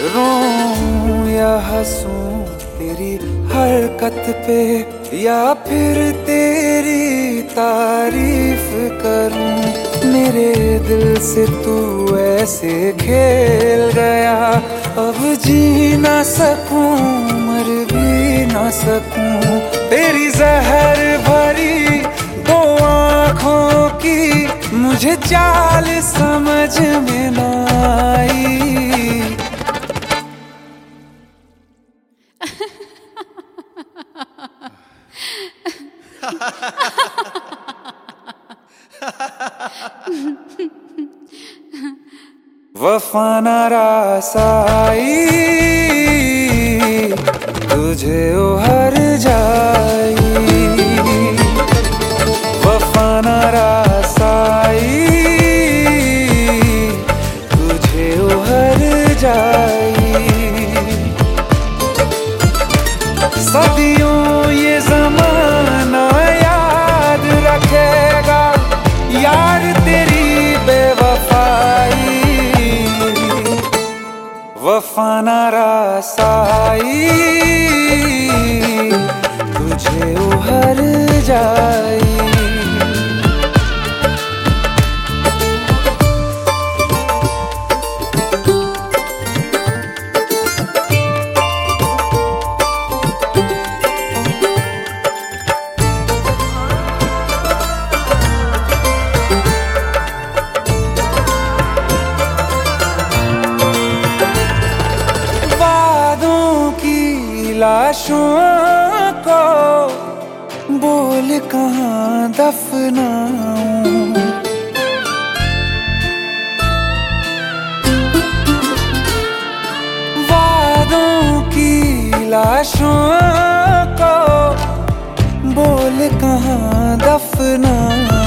रोऊं या हंसूं तेरी हरकत पे, या फिर तेरी तारीफ करूं। मेरे दिल से तू ऐसे खेल गया, अब जी ना सकूं मर भी ना सकूं। तेरी जहर भरी दो आँखों की मुझे चाल समझ में ना आई। वफा न रास आई, तुझे उहर जाई। वफा न रास आई, तुझे उहर जाई। सदियों ये ज़माना याद रखेगा यार तेरी बेवफाई। वफा न रास आई, तुझे उहर जाई। लाशों को बोल कहाँ दफनाऊं, वादों की लाशों को बोल कहाँ दफनाऊं।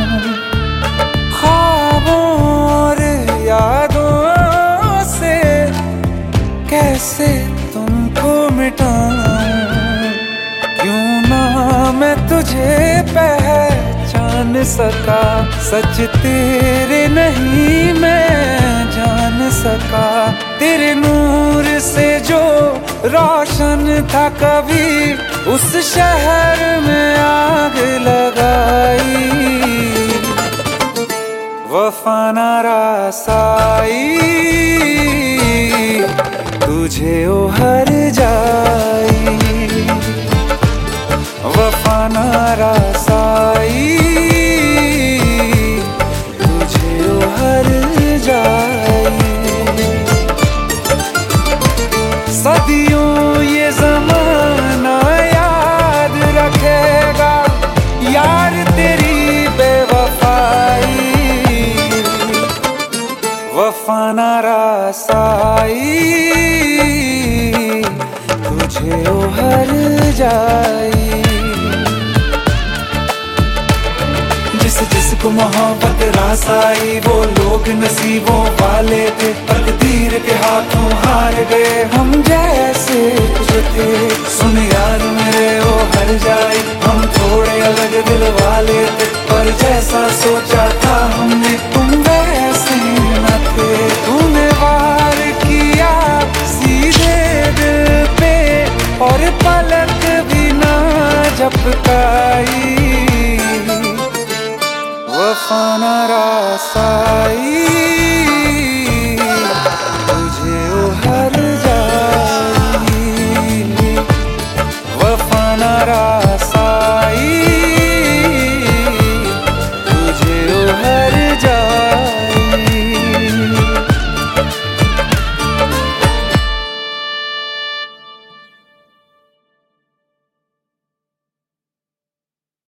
ख्वाबों और यादों से कैसे तुमको मिटाऊं, क्यों ना मैं तुझे पहचान सका। सच तेरे नहीं मैं जान सका। तेरे नूर से जो रोशन था कभी, उस शहर में आग लगाई। वफा न रास आई, तुझे उहर जाई। वफा न रास आई, तुझे उहर जाई। सदियों ये ज़माना याद रखेगा यार तेरी बेवफाई। वफा न रास आई, तुझे उहर जाई। जिसको मोहब्बत रास आई, वो लोग नसीबों वाले थे। तकदीर के हाथों हार गए हम जैसे जो थे। सुन यार मेरे वो हर जाई, हम थोड़े अलग दिल वाले थे, पर जैसा सोच